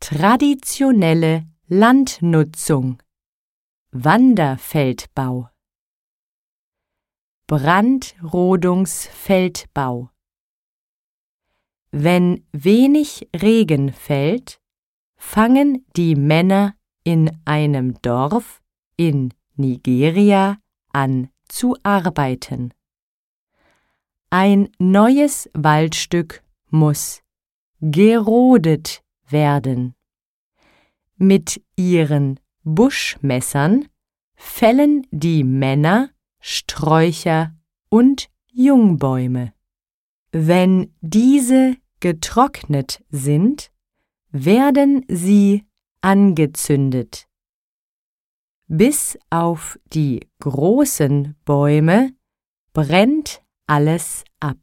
traditionelle Landnutzung, Wanderfeldbau, Brandrodungsfeldbau. Wenn wenig Regen fällt, fangen die Männer in einem Dorf in Nigeria an zu arbeiten. Ein neues Waldstück muss gerodet werden. Mit ihren Buschmessern fällen die Männer Sträucher und Jungbäume. Wenn diese getrocknet sind, werden sie angezündet. Bis auf die großen Bäume brennt alles ab.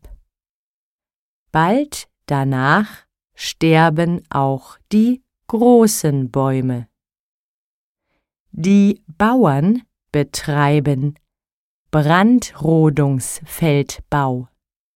Bald danach sterben auch die großen Bäume. Die Bauern betreiben Brandrodungsfeldbau.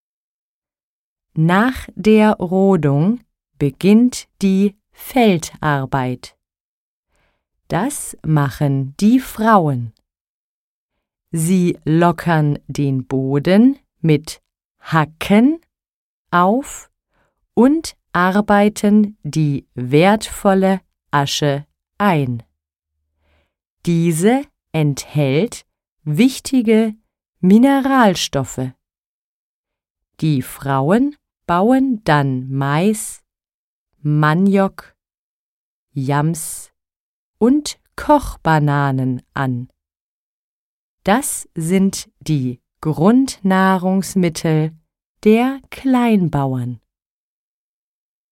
Nach der Rodung beginnt die Feldarbeit. Das machen die Frauen. Sie lockern den Boden mit Hacken auf und arbeiten die wertvolle Asche ein. Diese enthält wichtige Mineralstoffe. Die Frauen bauen dann Mais, Maniok, Yams und Kochbananen an. Das sind die Grundnahrungsmittel der Kleinbauern.